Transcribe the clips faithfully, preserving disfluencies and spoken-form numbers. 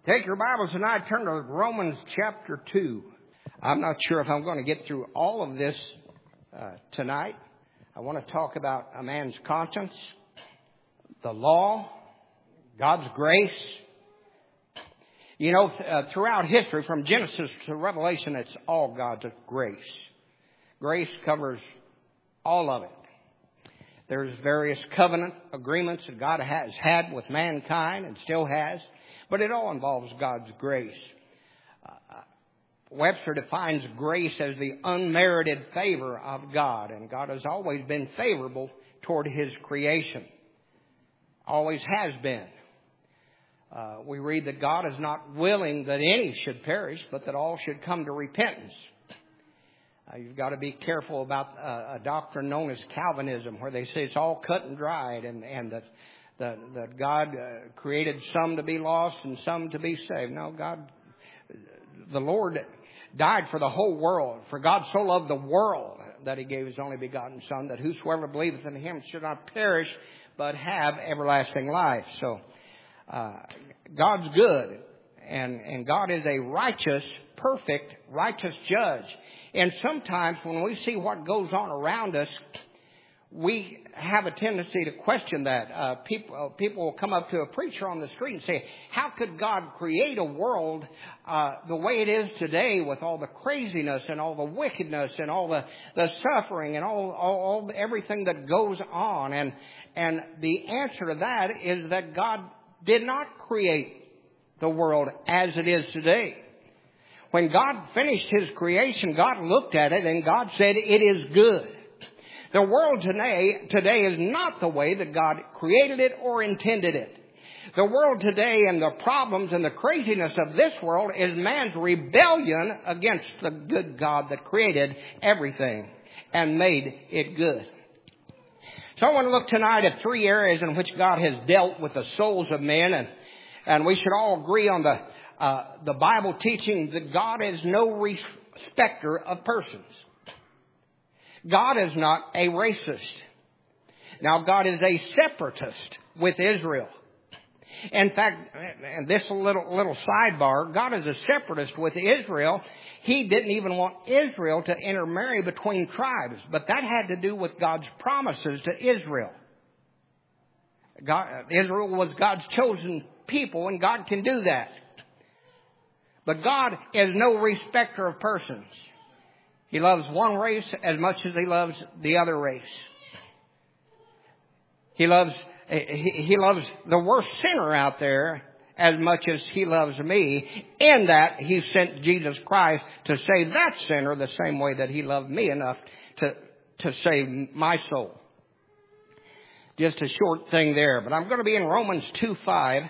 Take your Bibles tonight, turn to Romans chapter two. I'm not sure if I'm going to get through all of this uh, tonight. I want to talk about a man's conscience, the law, God's grace. You know, uh, throughout history, from Genesis to Revelation, it's all God's grace. Grace covers all of it. There's various covenant agreements that God has had with mankind and still has, but it all involves God's grace. Uh, Webster defines grace as the unmerited favor of God, and God has always been favorable toward His creation. Always has been. Uh, we read that God is not willing that any should perish, but that all should come to repentance. Uh, you've got to be careful about uh, a doctrine known as Calvinism, where they say it's all cut and dried, and, and that, that, that God uh, created some to be lost and some to be saved. No, God, the Lord died for the whole world. For God so loved the world that He gave His only begotten Son, that whosoever believeth in Him should not perish, but have everlasting life. So uh, God's good, and, and God is a righteous, perfect, righteous judge. And sometimes when we see what goes on around us, we have a tendency to question that. Uh, people, uh, people will come up to a preacher on the street and say, how could God create a world uh, the way it is today, with all the craziness and all the wickedness and all the, the suffering and all, all, all everything that goes on? And, and the answer to that is that God did not create the world as it is today. When God finished His creation, God looked at it and God said, it is good. The world today, today is not the way that God created it or intended it. The world today and the problems and the craziness of this world is man's rebellion against the good God that created everything and made it good. So I want to look tonight at three areas in which God has dealt with the souls of men, and, and we should all agree on the Uh, the Bible teaching that God is no respecter of persons. God is not a racist. Now, God is a separatist with Israel. In fact, and this little, little sidebar, God is a separatist with Israel. He didn't even want Israel to intermarry between tribes, but that had to do with God's promises to Israel. God, Israel was God's chosen people, and God can do that. But God is no respecter of persons. He loves one race as much as He loves the other race. He loves, he, he loves the worst sinner out there as much as He loves me, in that He sent Jesus Christ to save that sinner the same way that He loved me enough to, to save my soul. Just a short thing there. But I'm going to be in Romans two five.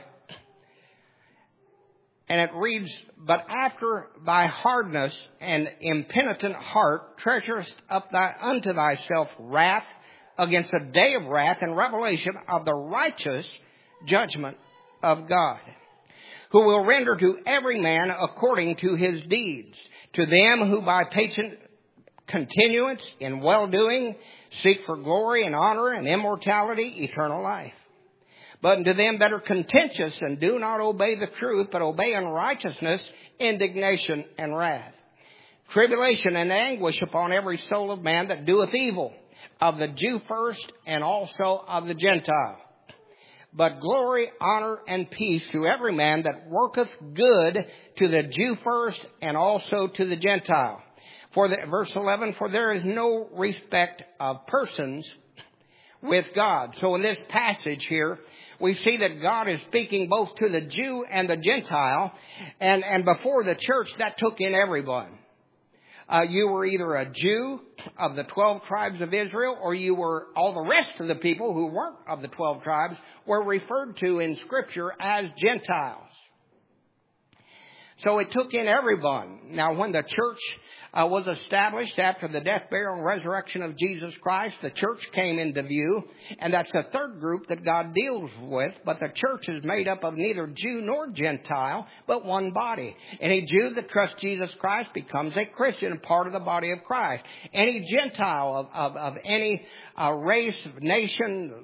And it reads, but after thy hardness and impenitent heart treasurest up thy, unto thyself wrath against the day of wrath and revelation of the righteous judgment of God, who will render to every man according to his deeds, to them who by patient continuance in well-doing seek for glory and honor and immortality, eternal life. But unto them that are contentious and do not obey the truth, but obey unrighteousness, indignation and wrath, tribulation and anguish upon every soul of man that doeth evil, of the Jew first and also of the Gentile. But glory, honor, and peace to every man that worketh good, to the Jew first and also to the Gentile. For the, verse eleven, for there is no respect of persons with God. So in this passage here, we see that God is speaking both to the Jew and the Gentile. And, and before the church, that took in everyone. Uh, you were either a Jew of the twelve tribes of Israel, or you were, all the rest of the people who weren't of the twelve tribes were referred to in Scripture as Gentiles. So it took in everyone. Now, when the church Uh, was established after the death, burial, and resurrection of Jesus Christ, the church came into view, and that's the third group that God deals with. But the church is made up of neither Jew nor Gentile, but one body. Any Jew that trusts Jesus Christ becomes a Christian, part of the body of Christ. Any Gentile of, of, of any uh, race, nation,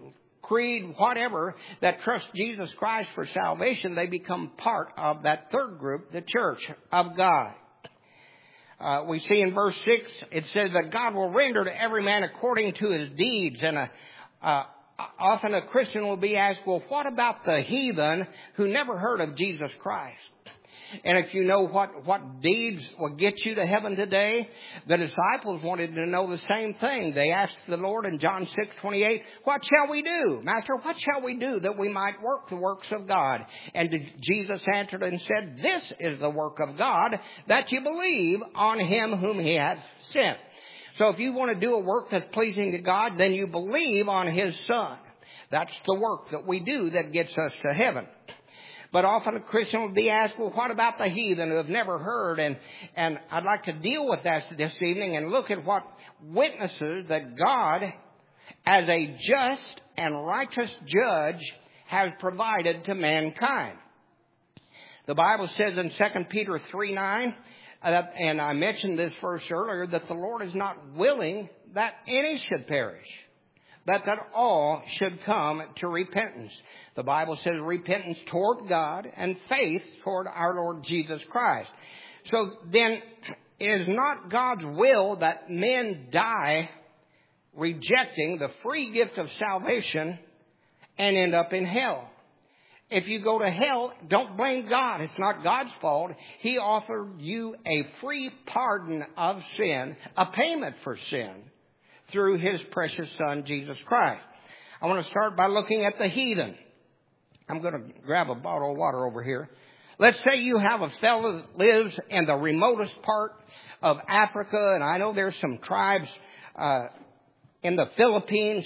creed, whatever, that trust Jesus Christ for salvation, they become part of that third group, the church of God. Uh, we see in verse six, it says that God will render to every man according to his deeds. And a, uh, often a Christian will be asked, well, what about the heathen who never heard of Jesus Christ? And if you know what, what deeds will get you to heaven today, the disciples wanted to know the same thing. They asked the Lord in John six twenty-eight, what shall we do? Master, what shall we do that we might work the works of God? And Jesus answered and said, this is the work of God, that you believe on him whom he hath sent. So if you want to do a work that's pleasing to God, then you believe on his Son. That's the work that we do that gets us to heaven. But often a Christian will be asked, well, what about the heathen who have never heard? And, and I'd like to deal with that this evening and look at what witnesses that God, as a just and righteous judge, has provided to mankind. The Bible says in Second Peter three nine, uh, and I mentioned this verse earlier, that the Lord is not willing that any should perish, but that all should come to repentance. The Bible says repentance toward God and faith toward our Lord Jesus Christ. So then it is not God's will that men die rejecting the free gift of salvation and end up in hell. If you go to hell, don't blame God. It's not God's fault. He offered you a free pardon of sin, a payment for sin, through his precious Son, Jesus Christ. I want to start by looking at the heathen. I'm going to grab a bottle of water over here. Let's say you have a fellow that lives in the remotest part of Africa, and I know there's some tribes uh, in the Philippines,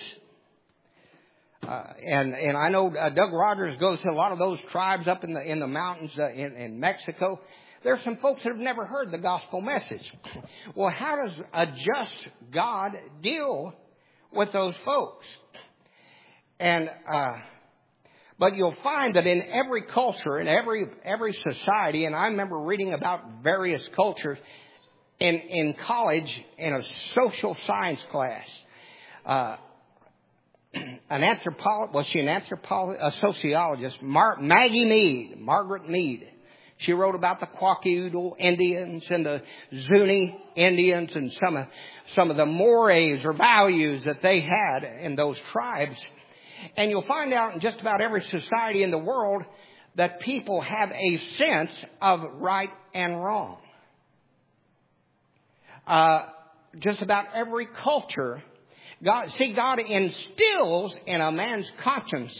uh, and and I know uh, Doug Rogers goes to a lot of those tribes up in the in the mountains uh, in, in Mexico. There's some folks that have never heard the gospel message. Well, how does a just God deal with those folks? And uh But you'll find that in every culture, in every every society, and I remember reading about various cultures in, in college in a social science class. Uh, an anthropologist, was she an anthropologist, a sociologist, Mar- Maggie Mead, Margaret Mead. She wrote about the Kwakiutl Indians and the Zuni Indians and some of, some of the mores or values that they had in those tribes. And you'll find out in just about every society in the world that people have a sense of right and wrong. Uh, just about every culture, God, see, God instills in a man's conscience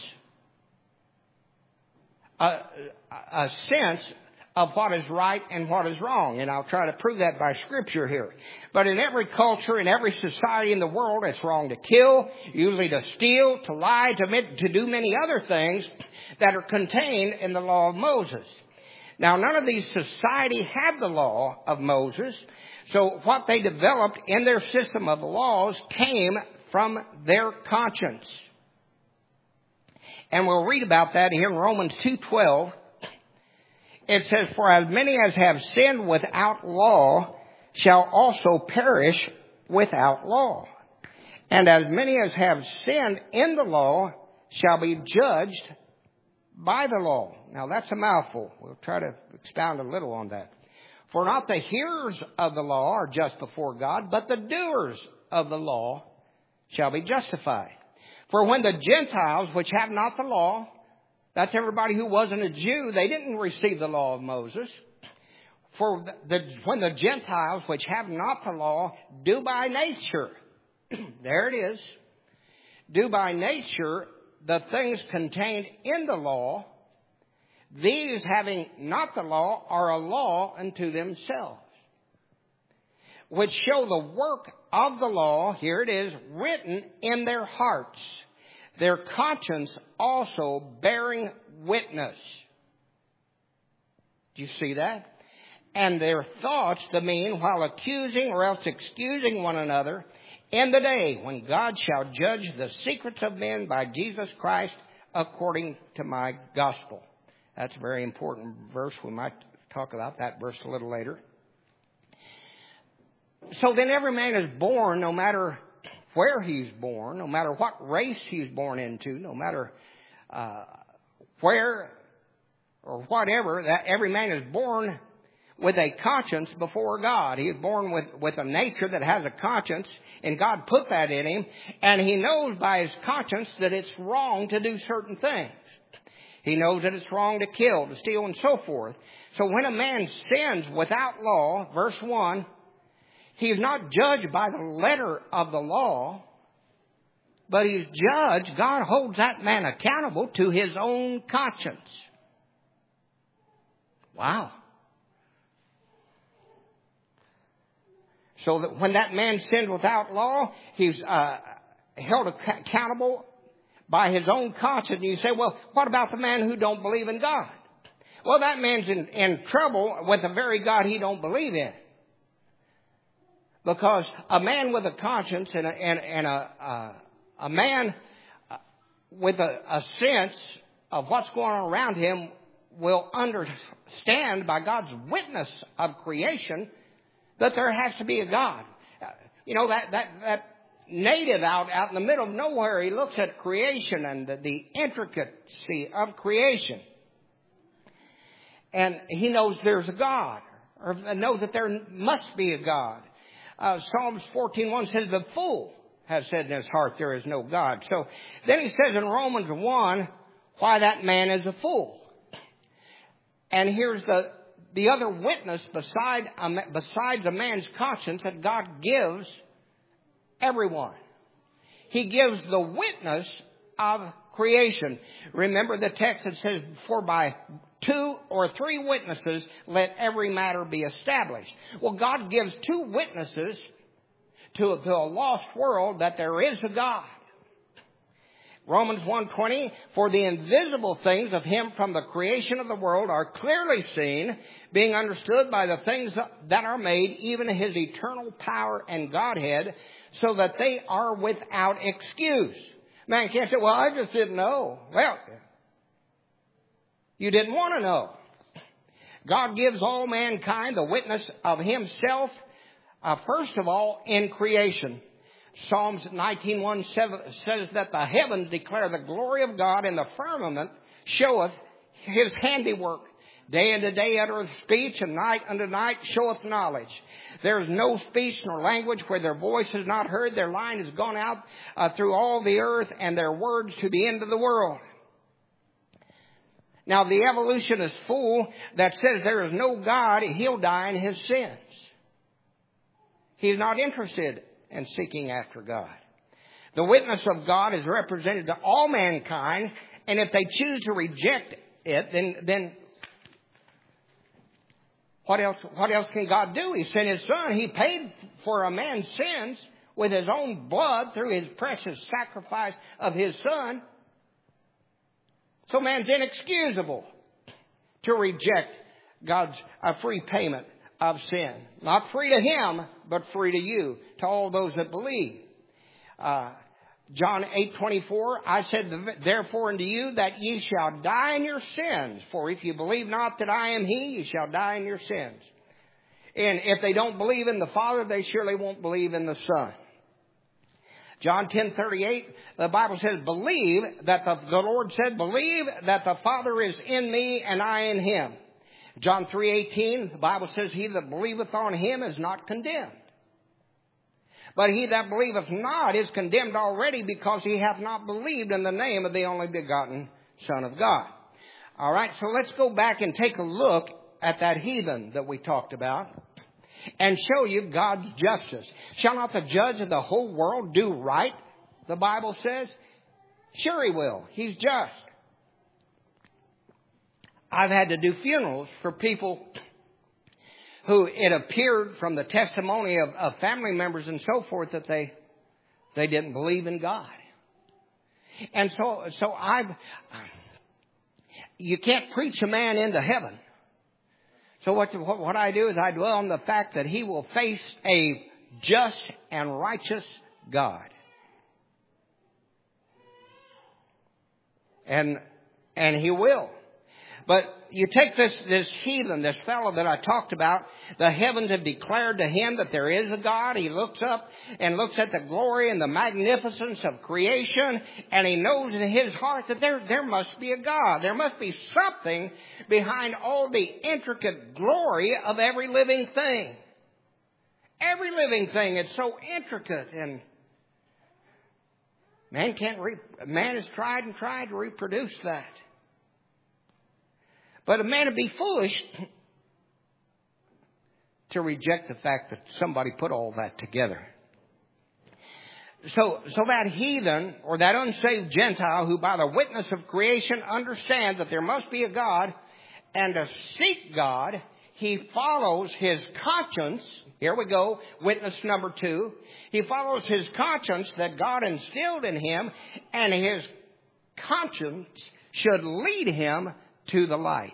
a, a sense of what is right and what is wrong. And I'll try to prove that by Scripture here. But in every culture, in every society in the world, it's wrong to kill, usually to steal, to lie, to, to do many other things that are contained in the law of Moses. Now, none of these societies had the law of Moses, so what they developed in their system of laws came from their conscience. And we'll read about that here in Romans two twelve. It says, for as many as have sinned without law shall also perish without law. And as many as have sinned in the law shall be judged by the law. Now that's a mouthful. We'll try to expound a little on that. For not the hearers of the law are just before God, but the doers of the law shall be justified. For when the Gentiles, which have not the law, that's everybody who wasn't a Jew, they didn't receive the law of Moses. For the, when the Gentiles, which have not the law, do by nature, there it is, do by nature the things contained in the law, these having not the law are a law unto themselves, which show the work of the law, here it is, written in their hearts, their conscience also bearing witness. Do you see that? And their thoughts, the mean, while accusing or else excusing one another, in the day when God shall judge the secrets of men by Jesus Christ according to my gospel. That's a very important verse. We might talk about that verse a little later. So then every man is born, no matter where he's born, no matter what race he's born into, no matter uh, where or whatever, that every man is born with a conscience before God. He is born with, with a nature that has a conscience, and God put that in him, and he knows by his conscience that it's wrong to do certain things. He knows that it's wrong to kill, to steal, and so forth. So when a man sins without law, verse one, he is not judged by the letter of the law, but he's judged. God holds that man accountable to his own conscience. Wow. So that when that man sinned without law, he's uh, held accountable by his own conscience. And you say, well, what about the man who don't believe in God? Well, that man's in, in trouble with the very God he don't believe in. Because a man with a conscience and a, and, and a, uh, a man with a, a sense of what's going on around him will understand by God's witness of creation that there has to be a God. You know, that, that, that native out, out in the middle of nowhere, he looks at creation and the, the intricacy of creation. And he knows there's a God, or knows that there must be a God. Uh, Psalms fourteen one says, the fool has said in his heart, there is no God. So then he says in Romans one, why that man is a fool. And here's the, the other witness beside, besides a man's conscience that God gives everyone. He gives the witness of creation. Remember the text that says, for by two or three witnesses, let every matter be established. Well, God gives two witnesses to, to a lost world that there is a God. Romans one twenty, for the invisible things of him from the creation of the world are clearly seen, being understood by the things that are made, even his eternal power and Godhead, so that they are without excuse. Man can't say, well, I just didn't know. Well, you didn't want to know. God gives all mankind the witness of himself, uh, first of all, in creation. Psalms nineteen one says that the heavens declare the glory of God, and the firmament showeth his handiwork. Day unto day uttereth speech, and night unto night showeth knowledge. There is no speech nor language where their voice is not heard. Their line is gone out uh, through all the earth, and their words to the end of the world. Now, the evolutionist fool that says there is no God, he'll die in his sins. He's not interested in seeking after God. The witness of God is represented to all mankind, and if they choose to reject it, then, then what else, what else can God do? He sent his son. He paid for a man's sins with his own blood through his precious sacrifice of his son. So man's inexcusable to reject God's uh, free payment of sin. Not free to him, but free to you, to all those that believe. Uh, John eight twenty-four, I said, therefore unto you that ye shall die in your sins. For if you believe not that I am he, ye shall die in your sins. And if they don't believe in the Father, they surely won't believe in the Son. John ten thirty-eight, the Bible says, believe that the, the Lord said, believe that the Father is in me and I in him. John three eighteen, the Bible says, he that believeth on him is not condemned. But he that believeth not is condemned already, because he hath not believed in the name of the only begotten Son of God. All right, so let's go back and take a look at that heathen that we talked about, and show you God's justice. Shall not the judge of the whole world do right? The Bible says. Sure he will. He's just. I've had to do funerals for people who it appeared from the testimony of, of family members and so forth that they they didn't believe in God. And so so I've you can't preach a man into heaven. So what, what I do is I dwell on the fact that he will face a just and righteous God. And, and he will. But you take this, this heathen, this fellow that I talked about, the heavens have declared to him that there is a God. He looks up and looks at the glory and the magnificence of creation, and he knows in his heart that there, there must be a God. There must be something behind all the intricate glory of every living thing. Every living thing, it's so intricate, and man can't re- man has tried and tried to reproduce that. But a man would be foolish to reject the fact that somebody put all that together. So, so that heathen or that unsaved Gentile who by the witness of creation understands that there must be a God, and to seek God, he follows his conscience. Here we go, witness number two. He follows his conscience that God instilled in him, and his conscience should lead him to the light.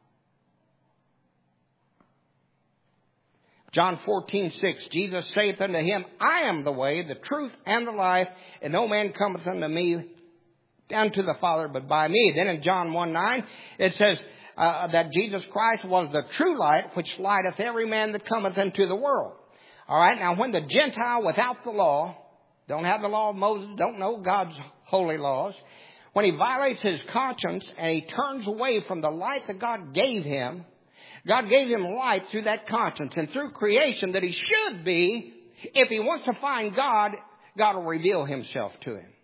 John fourteen six, Jesus saith unto him, I am the way, the truth, and the life, and no man cometh unto me down to the Father but by me. Then in John one nine, it says uh, that Jesus Christ was the true light, which lighteth every man that cometh into the world. All right, now when the Gentile without the law, don't have the law of Moses, don't know God's holy laws, when he violates his conscience and he turns away from the light that God gave him, God gave him light through that conscience and through creation that he should be. If he wants to find God, God will reveal himself to him.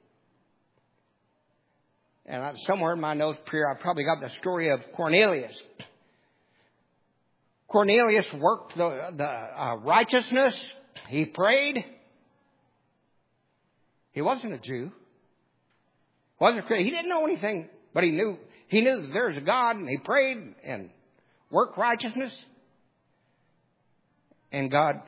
And I, somewhere in my notes here, I probably got the story of Cornelius. Cornelius worked the, the uh, righteousness. He prayed. He wasn't a Jew. Wasn't a Christian. He didn't know anything, but he knew he knew that there's a God, and he prayed and worked righteousness. And God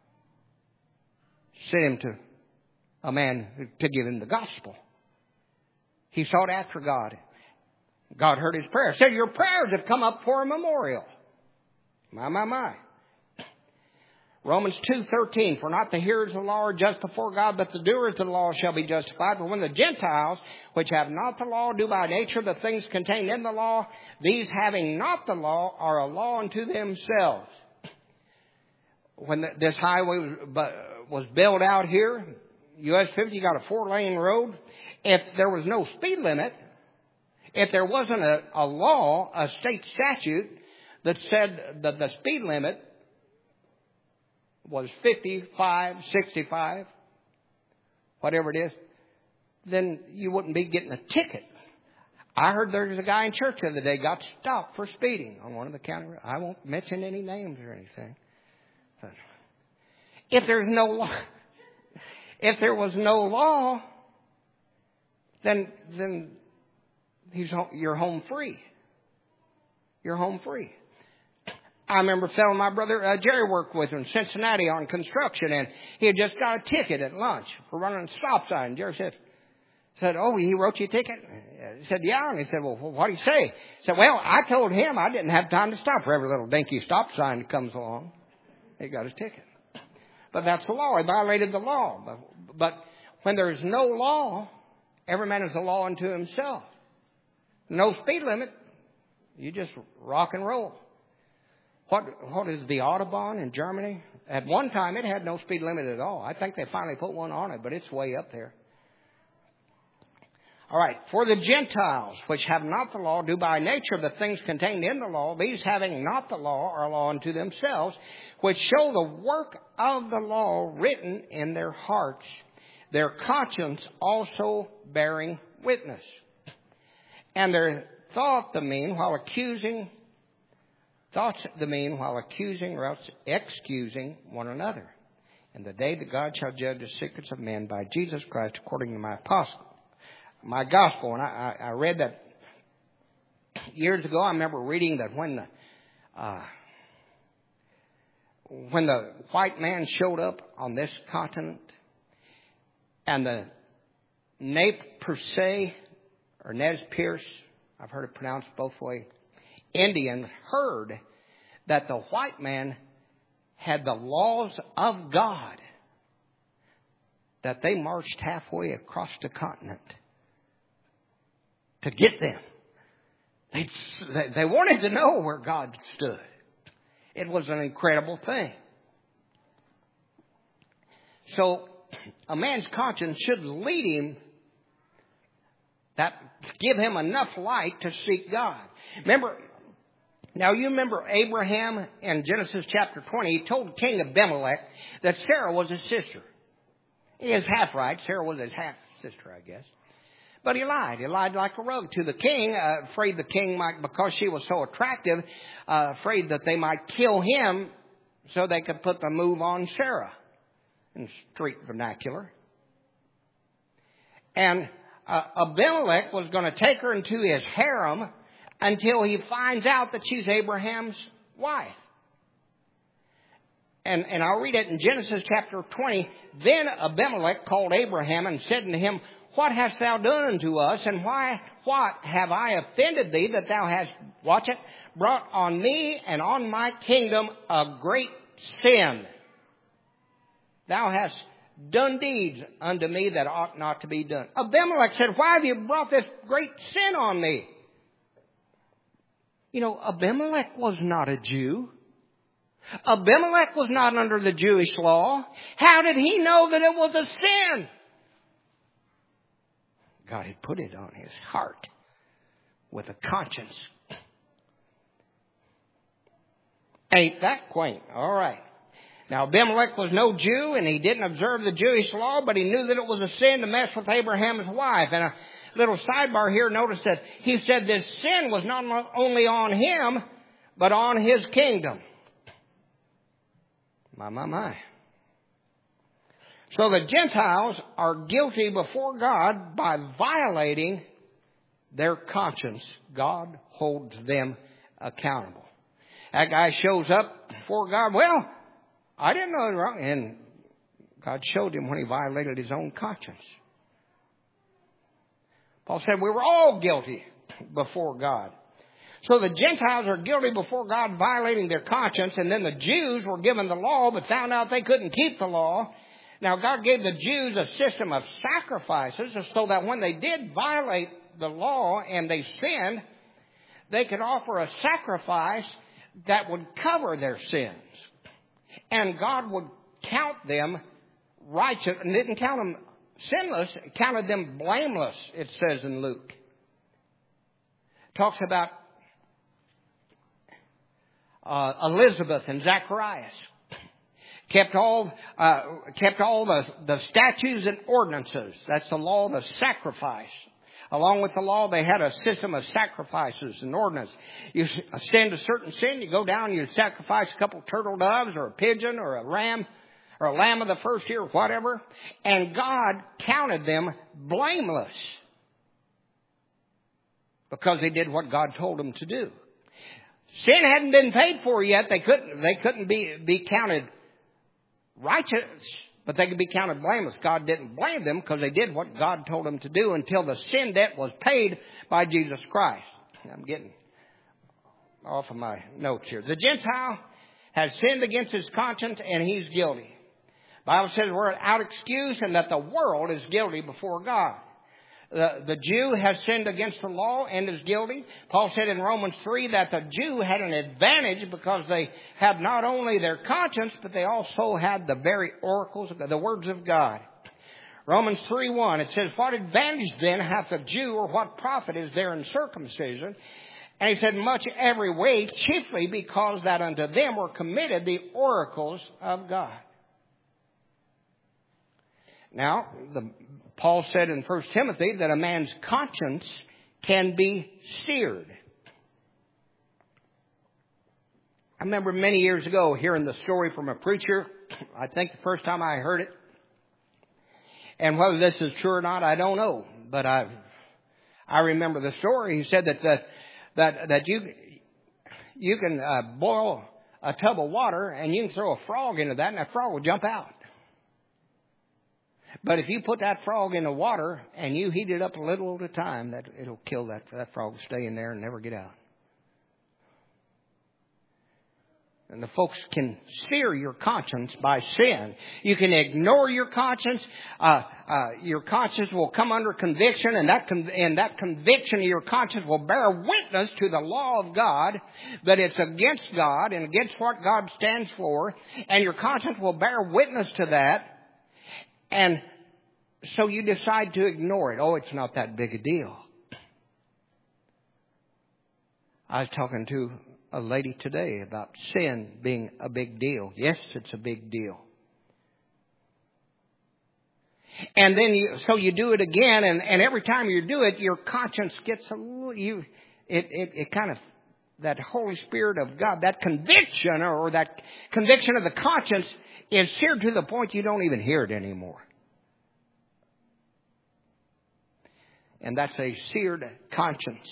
sent him to a man to give him the gospel. He sought after God. God heard his prayer. Said, your prayers have come up for a memorial. My, my, my. Romans two thirteen, for not the hearers of the law are just before God, but the doers of the law shall be justified. For when the Gentiles, which have not the law, do by nature the things contained in the law, these having not the law are a law unto themselves. When the, this highway was, was built out here, U S fifty, you got a four-lane road. If there was no speed limit, if there wasn't a, a law, a state statute that said that the speed limit was fifty-five, sixty-five, whatever it is, then you wouldn't be getting a ticket. I heard there was a guy in church the other day got stopped for speeding on one of the county roads. I won't mention any names or anything. But if there's no law, if there was no law, then then he's home, you're home free. You're home free. I remember telling my brother uh, Jerry worked with him in Cincinnati on construction, and he had just got a ticket at lunch for running a stop sign. Jerry said, said, oh, he wrote you a ticket? He said, yeah. And he said, well, what did he say? He said, well, I told him I didn't have time to stop for every little dinky stop sign that comes along. He got a ticket. But that's the law. He violated the law. But, but when there's no law, every man is a law unto himself. No speed limit. You just rock and roll. What, what is the Autobahn in Germany? At one time, it had no speed limit at all. I think they finally put one on it, but it's way up there. All right. For the Gentiles, which have not the law, do by nature the things contained in the law, these having not the law are a law unto themselves, which show the work of the law written in their hearts, their conscience also bearing witness. And their thought the mean while accusing Thoughts the mean while accusing or else excusing one another. And the day that God shall judge the secrets of men by Jesus Christ according to my apostle, my gospel. And I, I, I read that years ago. I remember reading that when the uh, when the white man showed up on this continent, and the Nez Perce or Nez Perce, I've heard it pronounced both ways, Indians heard that the white man had the laws of God, that they marched halfway across the continent to get them. They, they wanted to know where God stood. It was an incredible thing. So a man's conscience should lead him, that give him enough light to seek God. Remember, now you remember Abraham in Genesis chapter twenty, he told King Abimelech that Sarah was his sister. He is half right. Sarah was his half sister, I guess. But he lied. He lied like a rogue to the king, uh, afraid the king might, because she was so attractive, uh, afraid that they might kill him so they could put the move on Sarah in street vernacular. And uh, Abimelech was going to take her into his harem until he finds out that she's Abraham's wife. And, and I'll read it in Genesis chapter twenty. Then Abimelech called Abraham and said unto him, What hast thou done unto us, and why, what have I offended thee that thou hast, watch it, brought on me and on my kingdom a great sin? Thou hast done deeds unto me that ought not to be done. Abimelech said, Why have you brought this great sin on me? You know, Abimelech was not a Jew. Abimelech was not under the Jewish law. How did he know that it was a sin? God had put it on his heart with a conscience. Ain't that quaint? All right. Now, Abimelech was no Jew, and he didn't observe the Jewish law, but he knew that it was a sin to mess with Abraham's wife. And a little sidebar here, notice that he said this sin was not only on him, but on his kingdom. My, my, my. So the Gentiles are guilty before God by violating their conscience. God holds them accountable. That guy shows up before God. Well, I didn't know it was wrong. And God showed him when he violated his own conscience. Paul said we were all guilty before God. So the Gentiles are guilty before God, violating their conscience. And then the Jews were given the law, but found out they couldn't keep the law. Now, God gave the Jews a system of sacrifices so that when they did violate the law and they sinned, they could offer a sacrifice that would cover their sins. And God would count them righteous, and didn't count them sinless, it counted them blameless, it says in Luke. It talks about uh, Elizabeth and Zacharias. Kept all, uh, kept all the, the statutes and ordinances. That's the law of the sacrifice. Along with the law, they had a system of sacrifices and ordinance. You stand a certain sin, you go down, you sacrifice a couple turtle doves or a pigeon or a ram or a lamb of the first year or whatever. And God counted them blameless because they did what God told them to do. Sin hadn't been paid for yet. They couldn't, they couldn't be, be counted righteous, but they could be counted blameless. God didn't blame them because they did what God told them to do until the sin debt was paid by Jesus Christ. I'm getting off of my notes here. The Gentile has sinned against his conscience and he's guilty. The Bible says we're without excuse and that the world is guilty before God. The, the Jew has sinned against the law and is guilty. Paul said in Romans three that the Jew had an advantage because they had not only their conscience, but they also had the very oracles, the words of God. Romans three one, it says, What advantage then hath the Jew, or what profit is there in circumcision? And he said, Much every way, chiefly because that unto them were committed the oracles of God. Now, the Paul said in First Timothy that a man's conscience can be seared. I remember many years ago hearing the story from a preacher. I think the first time I heard it. And whether this is true or not, I don't know. But I I remember the story. He said that the, that that you you can uh, boil a tub of water and you can throw a frog into that and that frog will jump out. But if you put that frog in the water and you heat it up a little at a time, that it'll kill that that frog, stay in there and never get out. And the folks can sear your conscience by sin. You can ignore your conscience. Uh, uh, your conscience will come under conviction, and that con- and that conviction of your conscience will bear witness to the law of God that it's against God and against what God stands for. And your conscience will bear witness to that. And so you decide to ignore it. Oh, it's not that big a deal. I was talking to a lady today about sin being a big deal. Yes, it's a big deal. And then you, so you do it again, and, and every time you do it, your conscience gets a little, you, it, it, it kind of, that Holy Spirit of God, that conviction or that conviction of the conscience is seared to the point you don't even hear it anymore. And that's a seared conscience.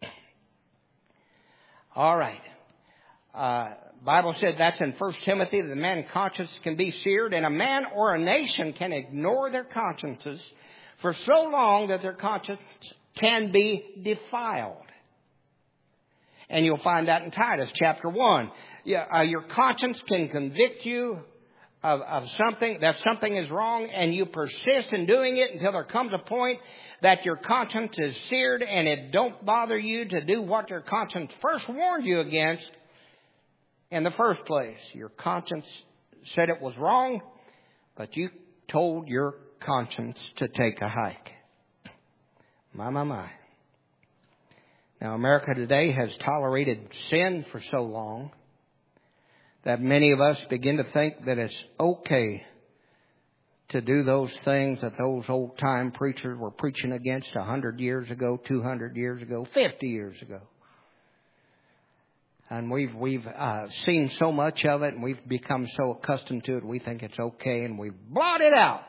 All right. Uh, Bible said that's in First Timothy, that the man's conscience can be seared, and a man or a nation can ignore their consciences for so long that their conscience can be defiled. And you'll find that in Titus chapter one. Yeah, uh, your conscience can convict you of, of something, that something is wrong, and you persist in doing it until there comes a point that your conscience is seared and it don't bother you to do what your conscience first warned you against in the first place. Your conscience said it was wrong, but you told your conscience to take a hike. My, my, my. Now, America today has tolerated sin for so long that many of us begin to think that it's okay to do those things that those old-time preachers were preaching against a hundred years ago, two hundred years ago, fifty years ago. And we've we've uh, seen so much of it, and we've become so accustomed to it, we think it's okay, and we've blotted out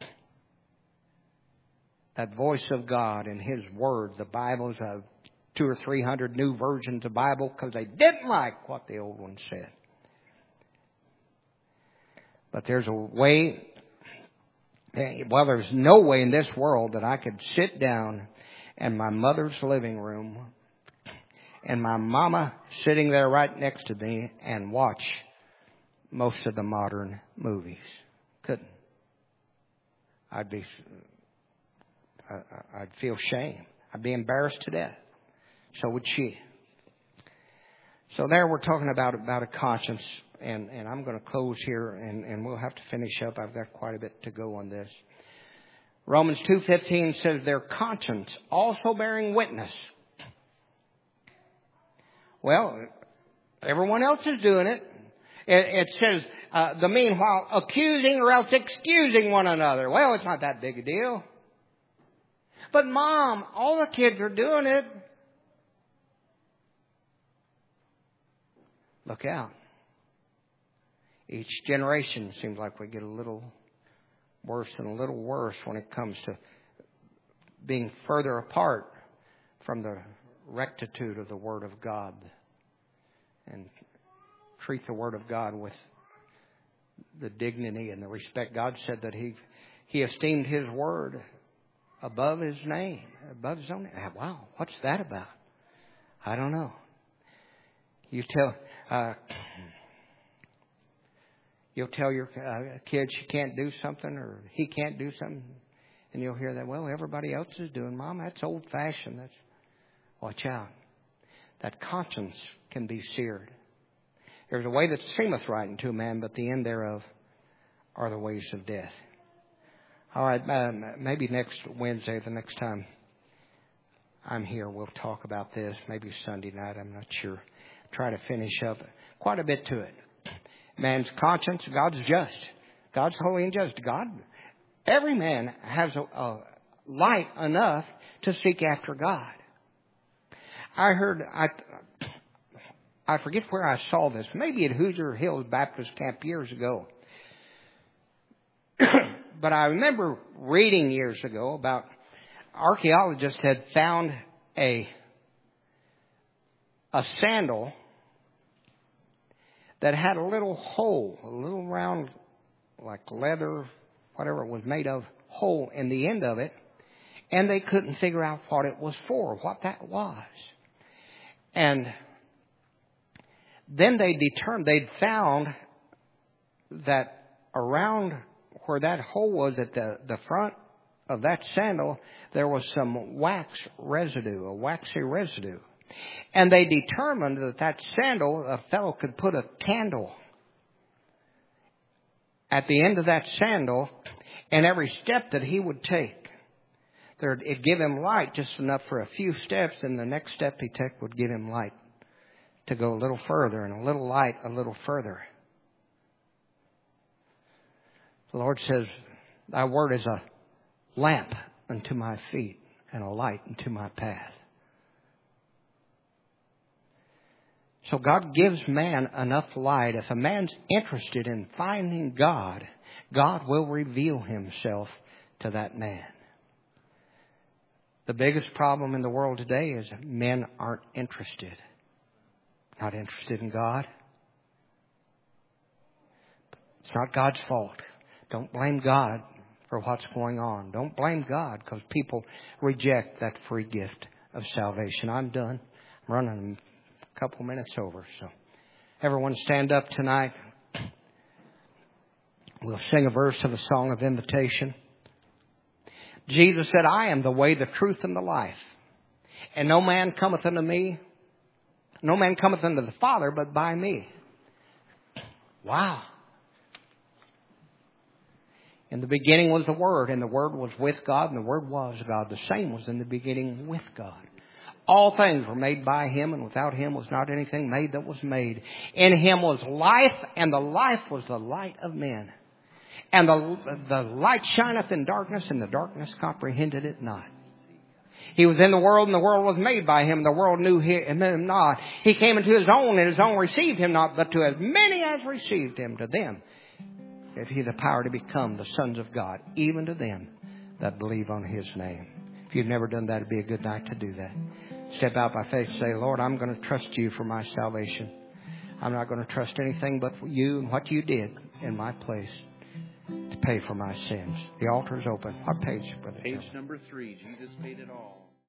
that voice of God and His Word. The Bible's uh, two or three hundred new versions of Bible because they didn't like what the old one said. But there's a way. Well, there's no way in this world that I could sit down in my mother's living room and my mama sitting there right next to me and watch most of the modern movies. Couldn't. I'd be, I'd feel shame. I'd be embarrassed to death. So would she. So there we're talking about, about a conscience. And, and I'm going to close here, and, and we'll have to finish up. I've got quite a bit to go on this. Romans two fifteen says, their conscience also bearing witness. Well, everyone else is doing it. It, it says, uh, the meanwhile, accusing or else excusing one another. Well, it's not that big a deal. But Mom, all the kids are doing it. Look out. Each generation seems like we get a little worse and a little worse when it comes to being further apart from the rectitude of the Word of God and treat the Word of God with the dignity and the respect. God said that He He esteemed His Word above His name, above His own name. Wow, what's that about? I don't know. You tell... Uh, You'll tell your uh, kids she can't do something or he can't do something. And you'll hear that, well, everybody else is doing. Mom, that's old-fashioned. That's... Watch out. That conscience can be seared. There's a way that seemeth right unto a man, but the end thereof are the ways of death. All right, um, maybe next Wednesday, the next time I'm here, we'll talk about this. Maybe Sunday night, I'm not sure. Try to finish up quite a bit to it. Man's conscience, God's just. God's holy and just. God, every man has a, a light enough to seek after God. I heard, I, I forget where I saw this. Maybe at Hoosier Hills Baptist Camp years ago. But I remember reading years ago about archaeologists had found a, a sandal that had a little hole, a little round, like leather, whatever it was made of, hole in the end of it. And they couldn't figure out what it was for, what that was. And then they determined, they'd found that around where that hole was at the, the front of that sandal, there was some wax residue, a waxy residue. And they determined that that sandal, a fellow could put a candle at the end of that sandal, and every step that he would take, there, it'd give him light just enough for a few steps, and the next step he took would give him light to go a little further, and a little light a little further. The Lord says, thy word is a lamp unto my feet and a light unto my path. So God gives man enough light. If a man's interested in finding God, God will reveal himself to that man. The biggest problem in the world today is men aren't interested. Not interested in God. It's not God's fault. Don't blame God for what's going on. Don't blame God because people reject that free gift of salvation. I'm done. I'm running a couple minutes over. So everyone stand up tonight. We'll sing a verse of the song of invitation. Jesus said, I am the way, the truth, and the life. And no man cometh unto me. No man cometh unto the Father but by me. Wow. In the beginning was the Word, and the Word was with God, and the Word was God. The same was in the beginning with God. All things were made by Him, and without Him was not anything made that was made. In Him was life, and the life was the light of men. And the, the light shineth in darkness, and the darkness comprehended it not. He was in the world, and the world was made by Him. The world knew Him not. He came into His own, and His own received Him not. But to as many as received Him, to them gave He the power to become the sons of God, even to them that believe on His name. If you've never done that, it'd be a good night to do that. Step out by faith and say, Lord, I'm going to trust You for my salvation. I'm not going to trust anything but You and what You did in my place to pay for my sins. The altar is open. What page, Brother? Page number three. Jesus paid it all.